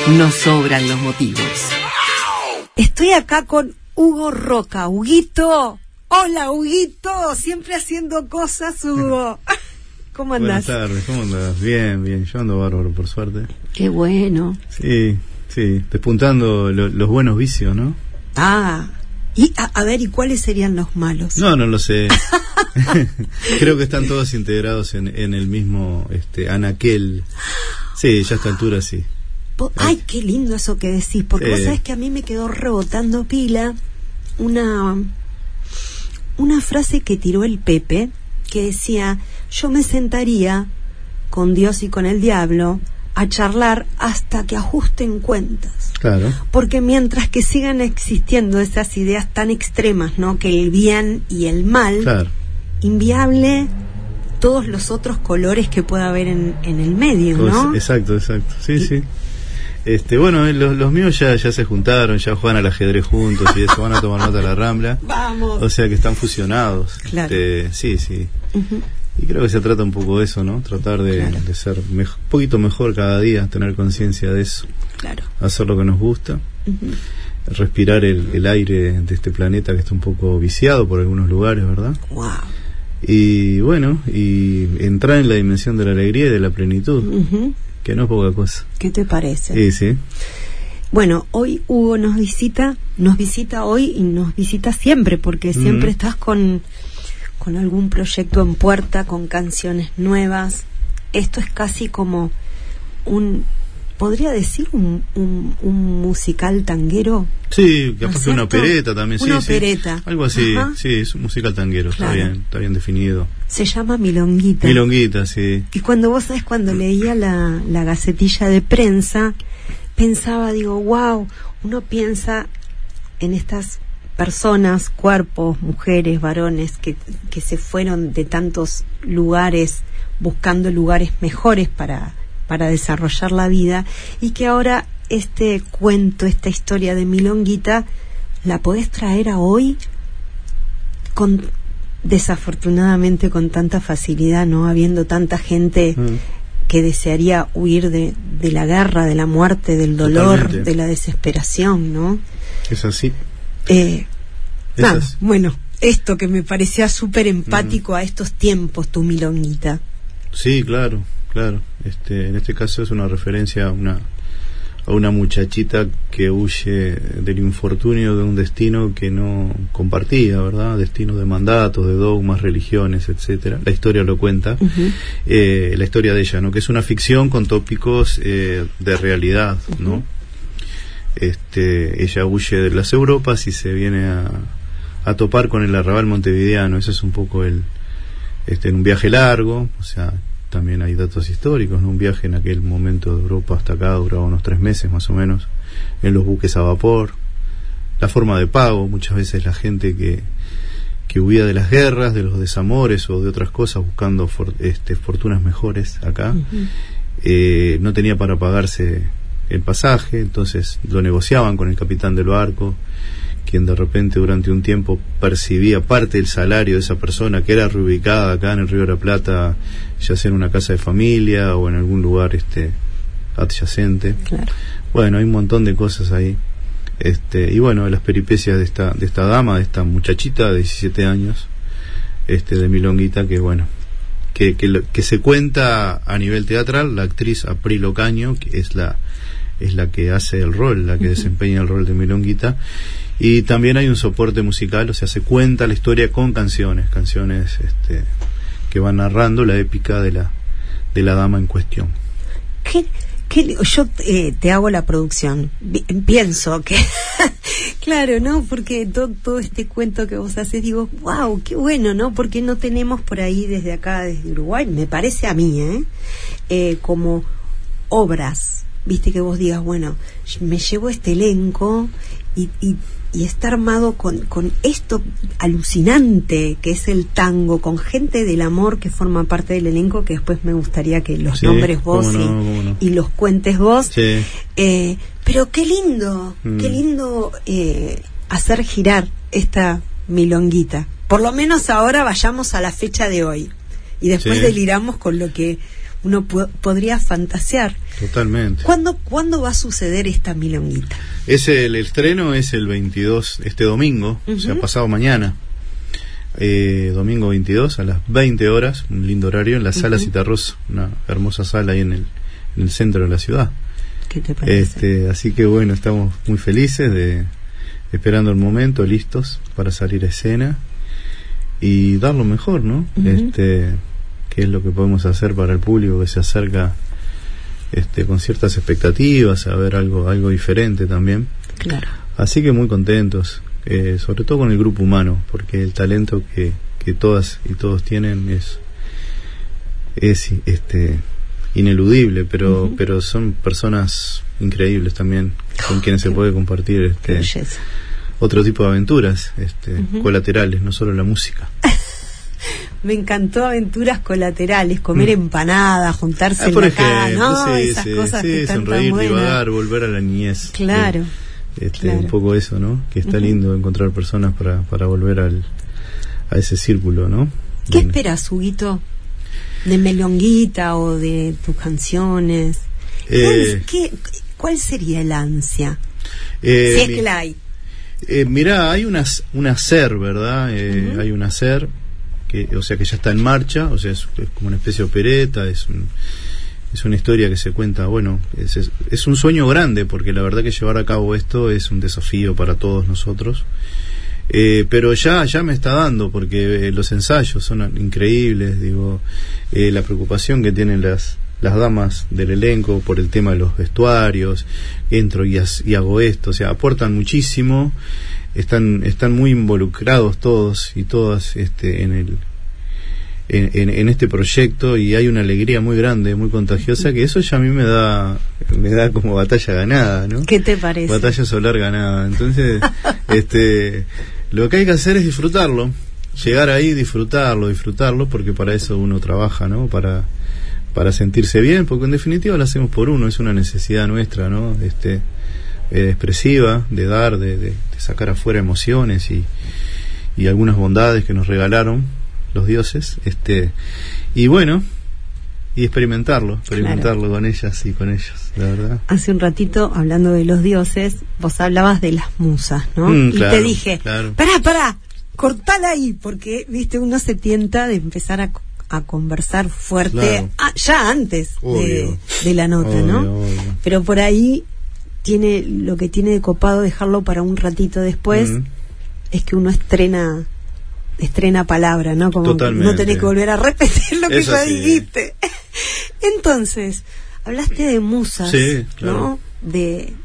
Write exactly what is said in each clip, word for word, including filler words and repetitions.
Nos sobran los motivos. Estoy acá con Hugo Roca. Huguito, hola Huguito, siempre haciendo cosas, Hugo. ¿Cómo andás? Buenas tardes, ¿cómo andás? Bien, bien, yo ando bárbaro, por suerte. Qué bueno. Sí, sí, despuntando lo, los buenos vicios, ¿no? Ah, y a, a ver, ¿y cuáles serían los malos? No, no lo sé. Creo que están todos integrados en, en el mismo este, anaquel. Sí, ya a esta altura sí. Ay, qué lindo eso que decís, porque sí. Vos sabés que a mí me quedó rebotando pila una una frase que tiró el Pepe, que decía: yo me sentaría con Dios y con el diablo a charlar hasta que ajusten cuentas. Claro. Porque mientras que sigan existiendo esas ideas tan extremas, ¿no? Que el bien y el mal, claro, inviable todos los otros colores que pueda haber en, en el medio, ¿no? Pues, exacto, exacto. Sí, y, sí. Este, bueno, los, los míos ya, ya se juntaron, ya juegan al ajedrez juntos y eso, van a tomar nota a la Rambla. Vamos. O sea que están fusionados. Claro. Este, sí, sí. Uh-huh. Y creo que se trata un poco de eso, ¿no? Tratar de, claro. de ser un mej- poquito mejor cada día, tener conciencia de eso. Claro. Hacer lo que nos gusta. Uh-huh. Respirar el, el aire de este planeta que está un poco viciado por algunos lugares, ¿verdad? Wow. Y bueno, y entrar en la dimensión de la alegría y de la plenitud. Uh-huh. Que no es poca cosa. ¿Qué te parece? Sí, sí. Bueno, hoy Hugo nos visita, nos visita hoy y nos visita siempre, porque mm. siempre estás con, con algún proyecto en puerta, con canciones nuevas. Esto es casi como un, podría decir, un, un, un musical tanguero. Sí, capaz que una opereta también. Una sí, opereta. Sí. Algo así, ajá. Sí, es un musical tanguero, claro. Está bien, está bien definido. Se llama Milonguita. Milonguita, sí. Y cuando vos sabés, cuando leía la, la gacetilla de prensa, pensaba, digo, wow, uno piensa en estas personas, cuerpos, mujeres, varones, que, que se fueron de tantos lugares, buscando lugares mejores para, para desarrollar la vida, y que ahora este cuento, esta historia de Milonguita, la podés traer a hoy con... desafortunadamente con tanta facilidad, no habiendo tanta gente mm. que desearía huir de, de la guerra, de la muerte, del dolor, totalmente, de la desesperación, ¿no? Es así. Eh, es nada, así. Bueno, esto que me parecía súper empático mm. a estos tiempos, tu Milonguita. Sí, claro, claro. Este, en este caso es una referencia a una a una muchachita que huye del infortunio de un destino que no compartía, ¿verdad? Destino de mandatos, de dogmas, religiones, etcétera. La historia lo cuenta. Uh-huh. Eh, la historia de ella, ¿no? Que es una ficción con tópicos eh, de realidad, ¿no? Uh-huh. Este, ella huye de las Europas y se viene a, a topar con el arrabal montevideano. Ese es un poco el, este, en un viaje largo, o sea, también hay datos históricos, ¿no? Un viaje en aquel momento de Europa hasta acá duraba unos tres meses más o menos, en los buques a vapor. La forma de pago, muchas veces la gente que, que huía de las guerras, de los desamores o de otras cosas buscando for, este, fortunas mejores acá, uh-huh. eh, no tenía para pagarse el pasaje, entonces lo negociaban con el capitán del barco, quien de repente durante un tiempo percibía parte del salario de esa persona que era reubicada acá en el Río de la Plata, ya sea en una casa de familia o en algún lugar este adyacente. Claro. Bueno, hay un montón de cosas ahí. Este, y bueno, las peripecias de esta de esta dama, de esta muchachita de diecisiete años, este de Milonguita, que bueno, que que, que se cuenta a nivel teatral. La actriz April Ocaño, que es la es la que hace el rol, la que uh-huh. desempeña el rol de Milonguita. Y también hay un soporte musical, o sea, se cuenta la historia con canciones, canciones este, que van narrando la épica de la de la dama en cuestión. ¿Qué, qué, yo eh, te hago la producción, pienso que, claro, ¿no? Porque todo, todo este cuento que vos haces, digo, wow, qué bueno, ¿no? Porque no tenemos por ahí desde acá, desde Uruguay, me parece a mí, ¿eh? eh como obras, viste, que vos digas, bueno, me llevo este elenco y... y y está armado con, con esto alucinante que es el tango, con gente del amor que forma parte del elenco, que después me gustaría que los sí, nombres vos y, no, no. y los cuentes vos. Sí. Eh, pero qué lindo, mm. qué lindo eh, hacer girar esta Milonguita. Por lo menos ahora vayamos a la fecha de hoy y después sí. deliramos con lo que uno po- podría fantasear. Totalmente. ¿Cuándo, ¿Cuándo va a suceder esta milonguita? Es el, el estreno es el veintidós, este domingo, uh-huh. o sea, pasado mañana. Eh, domingo veintidós a las veinte horas, un lindo horario, en la Sala uh-huh. Citarrosa, una hermosa sala ahí en el, en el centro de la ciudad. ¿Qué te parece? Este, así que bueno, estamos muy felices de esperando el momento, listos para salir a escena y dar lo mejor, ¿no? Uh-huh. Este, que es lo que podemos hacer para el público que se acerca este, con ciertas expectativas a ver algo, algo diferente también. Claro. Así que muy contentos. Eh, sobre todo con el grupo humano, porque el talento que, que todas y todos tienen es es este ineludible, pero uh-huh. pero son personas increíbles también, con quienes se puede compartir este otro tipo de aventuras este uh-huh. colaterales, no solo la música. Me encantó aventuras colaterales, comer mm. empanadas, juntarse ah, por en la ejemplo, casa, ¿no? Sí, Esas sí, cosas sí, que están sonreír, tan buenas. divagar, volver a la niñez. Claro. Eh, Este, claro. un poco eso, ¿no? Que está uh-huh. lindo encontrar personas para, para volver al, a ese círculo, ¿no? ¿Qué Bien. esperas, Huguito? ¿De Melonguita o de tus canciones? Eh, ¿Cuál, qué, ¿Cuál sería el ansia? Eh, si es mi, que la hay. Eh, mirá, hay una, un hacer, ¿verdad? Eh, uh-huh. Hay un hacer, que, o sea, que ya está en marcha, o sea, es, es como una especie de opereta, es un... Es una historia que se cuenta, bueno, es, es, es un sueño grande, porque la verdad que llevar a cabo esto es un desafío para todos nosotros. Eh, pero ya ya me está dando, porque eh, los ensayos son increíbles, digo, eh, la preocupación que tienen las las damas del elenco por el tema de los vestuarios, entro y, as, y hago esto, o sea, aportan muchísimo, están están muy involucrados todos y todas este en el En, en, en este proyecto, y hay una alegría muy grande, muy contagiosa, que eso ya a mí me da me da como batalla ganada, ¿no? ¿Qué te parece? Batalla solar ganada. Entonces, este lo que hay que hacer es disfrutarlo, llegar ahí, disfrutarlo, disfrutarlo, porque para eso uno trabaja, ¿no? Para para sentirse bien, porque en definitiva lo hacemos por uno, es una necesidad nuestra, ¿no? Este eh, expresiva, de dar, de, de, de sacar afuera emociones y, y algunas bondades que nos regalaron los dioses, este y bueno, y experimentarlo, experimentarlo claro. con ellas y con ellos, la verdad. Hace un ratito, hablando de los dioses, vos hablabas de las musas, ¿no? Mm, y claro, te dije, claro. pará, pará, cortala ahí, porque, viste, uno se tienta de empezar a, a conversar fuerte, claro. ah, ya antes de, de la nota, obvio, ¿no? Obvio. Pero por ahí, tiene lo que tiene de copado dejarlo para un ratito después, mm. es que uno estrena... estrena palabra, ¿no? Como Totalmente. No tenés que volver a repetir lo que es ya así. dijiste. Entonces, hablaste de musas, sí, claro. ¿no? De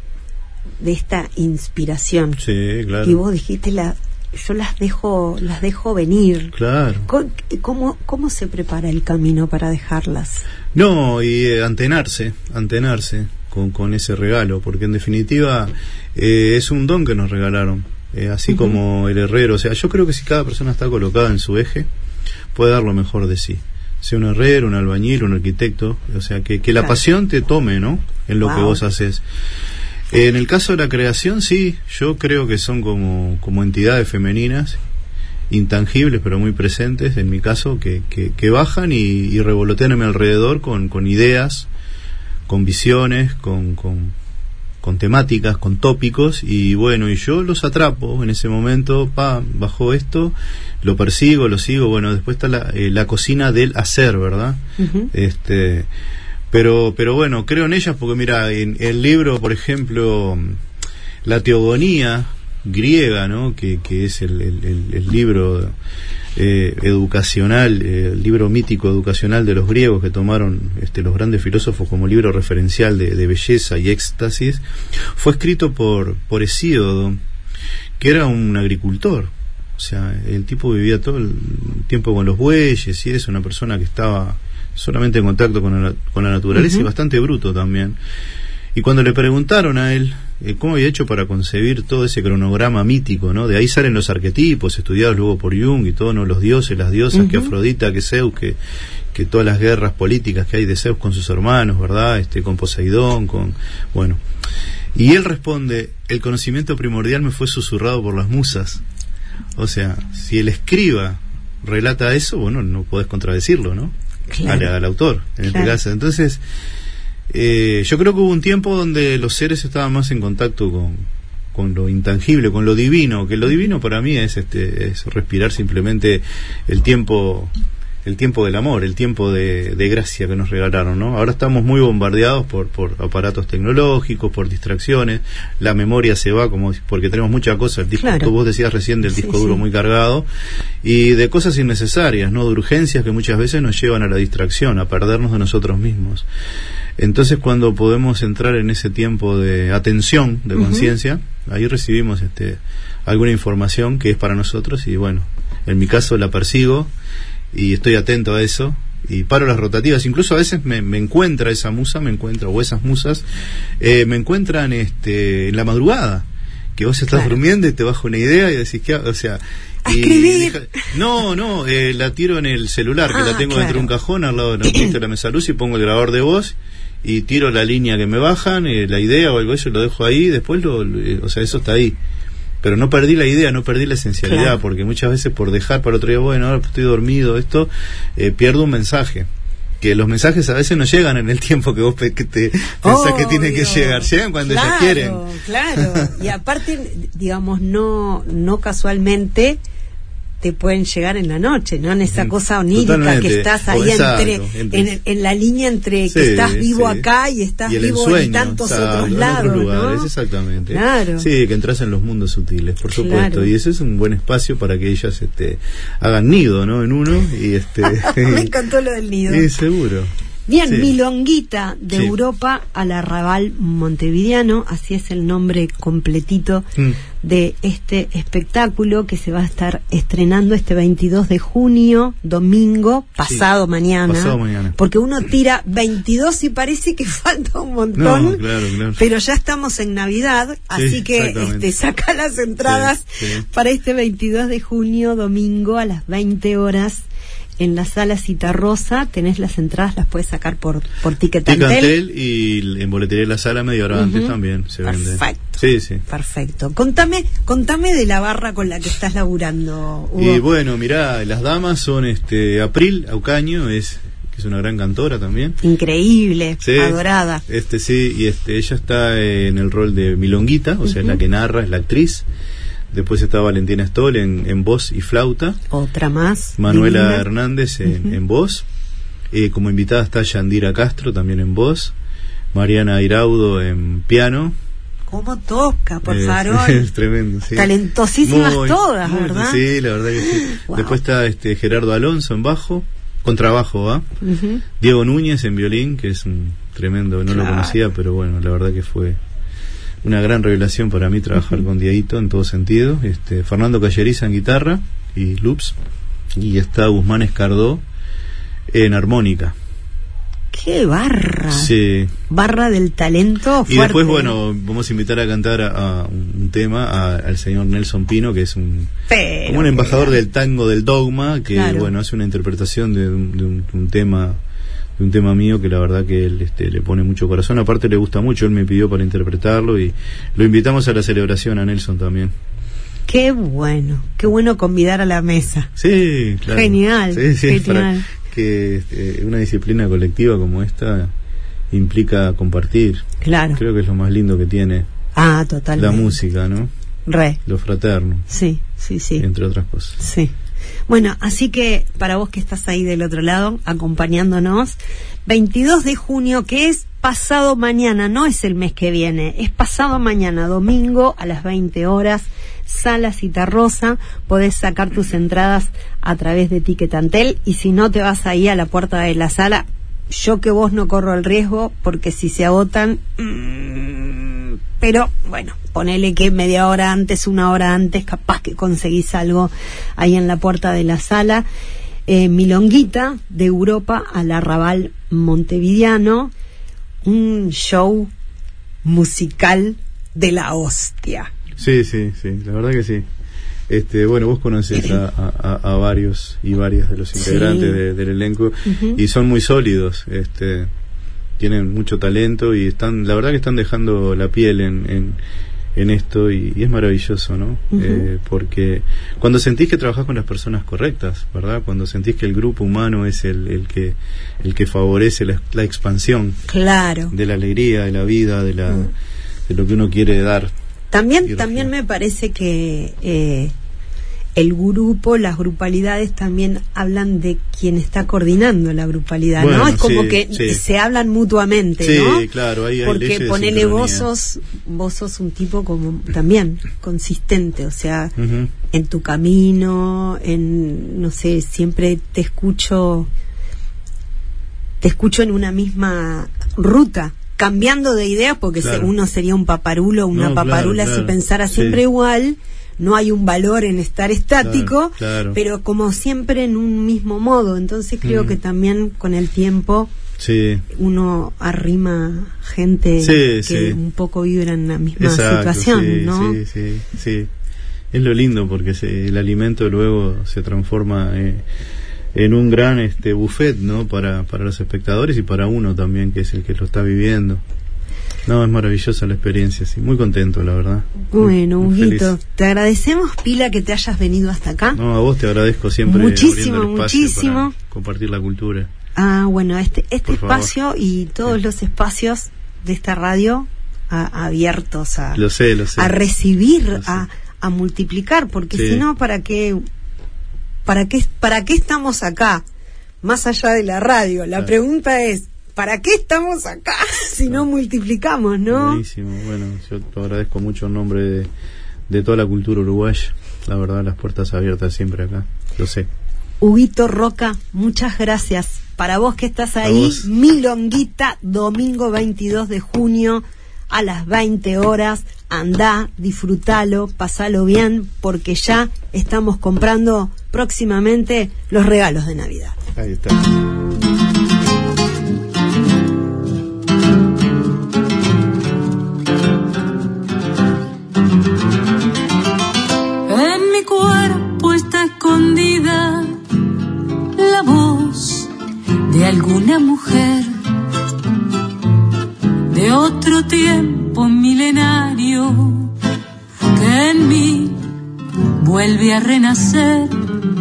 de esta inspiración. Sí, claro. Y vos dijiste la yo las dejo las dejo venir. Claro. ¿Cómo cómo se prepara el camino para dejarlas? No, y eh, antenarse, antenarse con con ese regalo, porque en definitiva eh, es un don que nos regalaron. Eh, así uh-huh. como el herrero, o sea, yo creo que si cada persona está colocada en su eje, puede dar lo mejor de sí, sea un herrero, un albañil, un arquitecto, o sea, que, que la claro. pasión te tome, ¿no? En lo wow. que vos haces. Eh, en el caso de la creación, sí, yo creo que son como, como entidades femeninas, intangibles pero muy presentes, en mi caso, que, que, que bajan y, y revolotean a mi alrededor con, con ideas, con visiones, con... con con temáticas, con tópicos, y bueno, y yo los atrapo en ese momento, pa, bajo esto, lo persigo, lo sigo, bueno, después está la, eh, la cocina del hacer, ¿verdad? Uh-huh. Este, pero, pero bueno, creo en ellas porque mira, en el libro, por ejemplo, la teogonía griega, ¿no? Que, que es el, el, el, el libro eh, educacional, eh, el libro mítico educacional de los griegos que tomaron este, los grandes filósofos como libro referencial de, de belleza y éxtasis, fue escrito por, por Hesíodo, que era un agricultor. O sea, el tipo vivía todo el tiempo con los bueyes y es una persona que estaba solamente en contacto con la, con la naturaleza uh-huh. y bastante bruto también. Y cuando le preguntaron a él eh, cómo había hecho para concebir todo ese cronograma mítico, ¿no? De ahí salen los arquetipos estudiados luego por Jung y todo, ¿no? Los dioses, las diosas, uh-huh. que Afrodita, que Zeus, que, que todas las guerras políticas que hay de Zeus con sus hermanos, ¿verdad? Este, con Poseidón, con... bueno. Y él responde, el conocimiento primordial me fue susurrado por las musas. O sea, si el escriba relata eso, bueno, no podés contradecirlo, ¿no? claro. al, al autor, en claro. este caso. Entonces, eh, yo creo que hubo un tiempo donde los seres estaban más en contacto con, con lo intangible, con lo divino, que lo divino para mí es, este, es respirar simplemente el tiempo... el tiempo del amor, el tiempo de, de gracia que nos regalaron, ¿no? Ahora estamos muy bombardeados por, por aparatos tecnológicos, por distracciones, la memoria se va como porque tenemos mucha cosa, el disco, claro. tú vos decías recién del disco sí, duro sí. muy cargado, y de cosas innecesarias, ¿no? De urgencias que muchas veces nos llevan a la distracción, a perdernos de nosotros mismos. Entonces, cuando podemos entrar en ese tiempo de atención, de uh-huh. conciencia, ahí recibimos este alguna información que es para nosotros, y bueno, en mi caso la persigo y estoy atento a eso y paro las rotativas. Incluso a veces me, me encuentra esa musa, me encuentra, o esas musas eh, me encuentran este en la madrugada, que vos estás claro. durmiendo y te baja una idea y decís que, o sea, ¿A y escribir? Deja, no, no, eh, la tiro en el celular, que ah, la tengo claro. dentro de un cajón al lado de la, de la mesa luz, y pongo el grabador de voz y tiro la línea que me bajan, eh, la idea o algo de eso, lo dejo ahí, después lo, lo, o sea, eso está ahí. Pero no perdí la idea, no perdí la esencialidad, claro. porque muchas veces por dejar para otro día, bueno, ahora estoy dormido, esto, eh, pierdo un mensaje. Que los mensajes a veces no llegan en el tiempo que vos pe- que te pensás que tienen que llegar, llegan cuando claro, ellos quieren. Claro, y aparte, digamos, no no casualmente te pueden llegar en la noche, ¿no? En esa cosa onírica Totalmente. Que estás ahí oh, exacto, entre, entre en, en la línea entre sí, que estás vivo sí. acá y estás y vivo ensueño, en tantos exacto, otros lados, en otros lugares, ¿no? Exactamente. Claro. Sí, que entras en los mundos sutiles, por supuesto, claro. y ese es un buen espacio para que ellas este hagan nido, ¿no? En uno y este me encantó lo del nido. Sí, seguro. Bien, sí. Milonguita de sí. Europa al Arrabal Montevideano, así es el nombre completito mm. de este espectáculo que se va a estar estrenando este veintidós de junio, domingo, pasado, sí. mañana, pasado mañana. Porque uno tira veintidós y parece que falta un montón, no, claro, claro. pero ya estamos en Navidad, así sí, que este, saca las entradas sí, sí. para este veintidós de junio, domingo, a las veinte horas. En la sala Citarrosa tenés las entradas, las puedes sacar por por Ticketantel. Ticketantel y en boletería de la sala media hora uh-huh. antes también se vende. Perfecto. Sí, sí. Perfecto. Contame, contame de la barra con la que estás laburando, Hugo. Y bueno, mirá, las damas son este April Aucaño, es que es una gran cantora también. Increíble, sí, adorada. Este sí, y este ella está en el rol de Milonguita, o uh-huh. sea, es la que narra, es la actriz. Después está Valentina Stoll en, en voz y flauta. Otra más. Manuela divina. Hernández en, uh-huh. en voz. Eh, como invitada está Yandira Castro también en voz. Mariana Iraudo en piano. ¿Cómo toca, por eh, favor? Es tremendo, sí. Talentosísimas muy, todas, muy, ¿verdad? Sí, la verdad que sí. Wow. Después está este Gerardo Alonso en bajo, contrabajo, ¿va? Uh-huh. Diego Núñez en violín, que es un tremendo, no claro. lo conocía, pero bueno, la verdad que fue una gran revelación para mí trabajar uh-huh. con Dieguito en todo sentido. Este, Fernando Calleriza en guitarra y loops, y está Guzmán Escardó en armónica. ¡Qué barra! Sí. Barra del talento fuerte. Y después, bueno, vamos a invitar a cantar a, a un tema a, al señor Nelson Pino, que es un Pero como un embajador del tango del dogma, que claro. bueno, hace una interpretación de un, de un, de un tema de un tema mío que la verdad que él este, le pone mucho corazón. Aparte le gusta mucho, él me pidió para interpretarlo y lo invitamos a la celebración a Nelson también. Qué bueno, qué bueno convidar a la mesa. Sí, claro. Genial, sí, sí, genial. Para que este, una disciplina colectiva como esta implica compartir. Claro. Creo que es lo más lindo que tiene ah, totalmente. La música, ¿no? Re. Lo fraterno. Sí, sí, sí. Entre otras cosas. Sí. Bueno, así que para vos que estás ahí del otro lado, acompañándonos, veintidós de junio, que es pasado mañana, no es el mes que viene, es pasado mañana, domingo a las veinte horas, Sala Citarrosa, podés sacar tus entradas a través de Ticketantel, y si no te vas ahí a la puerta de la sala, yo que vos no corro el riesgo, porque si se agotan, mmm, pero bueno, ponele que media hora antes, una hora antes, capaz que conseguís algo ahí en la puerta de la sala. eh, Milonguita de Europa al Arrabal Montevideano, un show musical de la hostia. Sí, sí, sí, la verdad que sí. Este, bueno, vos conocés a, a, a varios y varias de los integrantes sí. de, del elenco uh-huh. y son muy sólidos, este, tienen mucho talento y están, la verdad que están dejando la piel en, en, en esto y, y es maravilloso, ¿no? Uh-huh. Eh, porque cuando sentís que trabajás con las personas correctas, ¿verdad? Cuando sentís que el grupo humano es el, el que el que favorece la, la expansión, claro, de la alegría, de la vida, de la uh-huh. de lo que uno quiere dar. También también me parece que eh, el grupo, las grupalidades también hablan de quien está coordinando la grupalidad, bueno, ¿no? Es como sí, que sí. se hablan mutuamente, sí, ¿no? Sí, claro, ahí hay porque leyes de ponele vos sos, vos sos un tipo como también consistente, o sea, uh-huh. en tu camino, en, no sé, siempre te escucho, te escucho en una misma ruta, cambiando de ideas, porque claro. uno sería un paparulo, una no, paparula claro, claro. si pensara siempre sí. igual. No hay un valor en estar estático, claro, claro. pero como siempre en un mismo modo. Entonces creo mm. que también con el tiempo sí. uno arrima gente sí, que sí. un poco vibra en la misma Exacto, situación, sí, ¿no? Sí, sí, sí. Es lo lindo porque se, el alimento luego se transforma eh, en un gran este buffet, ¿no? Para, para los espectadores y para uno también, que es el que lo está viviendo. No, es maravillosa la experiencia, sí, muy contento, la verdad. Bueno, Huguito, te agradecemos, Pila, que te hayas venido hasta acá. No, a vos te agradezco siempre. Muchísimo, muchísimo. Para compartir la cultura. Ah, bueno, este este espacio favor. Y todos sí. los espacios de esta radio a, abiertos a, lo sé, lo sé. a recibir, lo a, a multiplicar, porque sí. si no, ¿para qué, para qué, para qué estamos acá? Más allá de la radio, la claro. pregunta es, ¿para qué estamos acá si no multiplicamos, no? Buenísimo, bueno, yo te agradezco mucho en nombre de, de toda la cultura uruguaya. La verdad, las puertas abiertas siempre acá, lo sé. Huguito Roca, muchas gracias. Para vos que estás ahí, Milonguita, domingo veintidós de junio a las veinte horas. Andá, disfrútalo, pasalo bien, porque ya estamos comprando próximamente los regalos de Navidad. Ahí está. Escondida la voz de alguna mujer de otro tiempo milenario que en mí vuelve a renacer.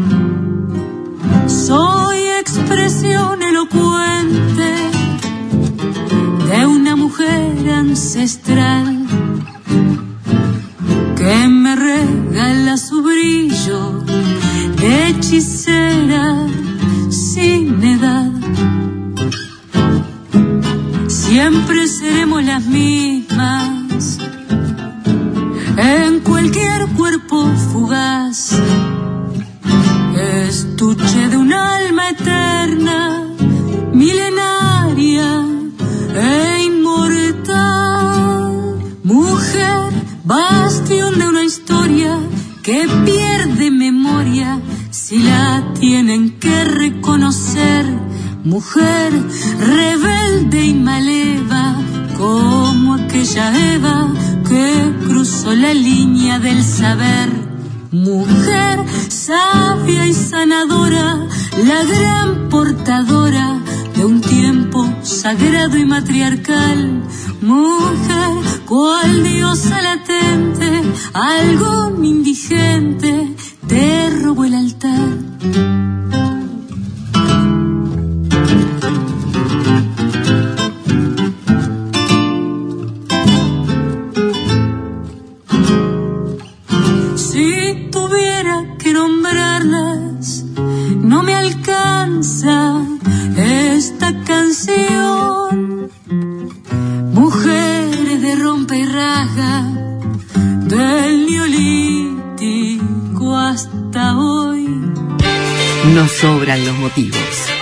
Soy expresión elocuente de una mujer ancestral que me regala su brillo de hechicera sin edad. Siempre seremos las mismas en cualquier cuerpo fugaz, estuche de un alma eterna, milenaria e inmortal. Mujer, bastión de una historia que pierde memoria si la tienen que reconocer. Mujer rebelde y maleva como aquella Eva que cruzó la línea del saber. Mujer sabia y sanadora, la gran portadora de un tiempo sagrado y matriarcal. Mujer, cual diosa latente, algo indigente, te robó el altar. Si tuviera que nombrarlas, no me alcanza esta canción. Mujeres de rompe y raja, del neolítico hasta hoy. No sobran los motivos.